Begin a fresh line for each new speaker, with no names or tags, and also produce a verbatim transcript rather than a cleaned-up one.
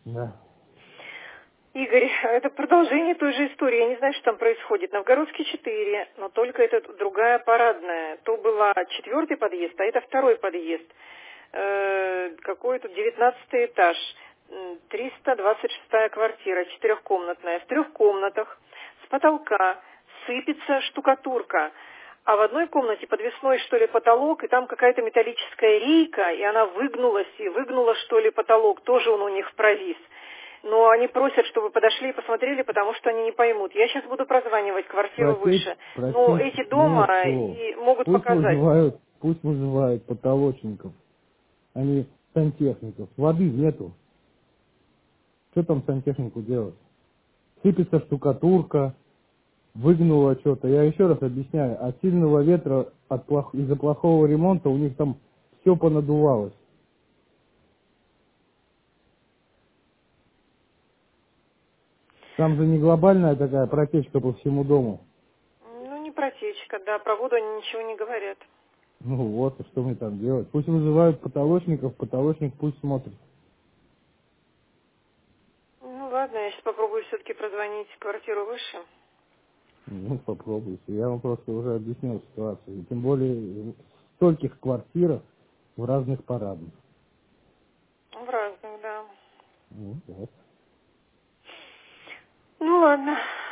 Да.
Игорь, это продолжение той же истории. Я не знаю, что там происходит. Новгородский четыре, но только это другая парадная. То была четвертый подъезд, а это второй подъезд. Э, какой тут девятнадцатый этаж. триста двадцать шестая квартира, четырехкомнатная. В трех комнатах с потолка сыпется штукатурка. А в одной комнате подвесной, что ли, потолок, и там какая-то металлическая рейка, и она выгнулась, и выгнула, что ли, потолок. Тоже он у них провис. Но они просят, чтобы подошли и посмотрели, потому что они не поймут. Я сейчас буду прозванивать квартиру
Просить,
выше. Но
просить
эти дома
нету.
и могут
Пусть
показать.
вызывают, пусть вызывают потолочников, а не сантехников. Воды нету. Что там сантехнику делать? Сыпется штукатурка, выгнула что-то. Я еще раз объясняю, от сильного ветра, от плох... из-за плохого ремонта у них там все понадувалось. Там же не глобальная такая протечка по всему дому.
Ну, не протечка, да, про воду они ничего не говорят.
Ну вот, и что мне там делать? Пусть вызывают потолочников, потолочник пусть смотрит.
Ну, ладно, я сейчас попробую все-таки прозвонить квартиру выше.
Ну, попробуйте. Я вам просто уже объяснил ситуацию. И тем более в стольких квартирах в разных парадных.
В разных, да.
Ну, вот.
Ну, ладно.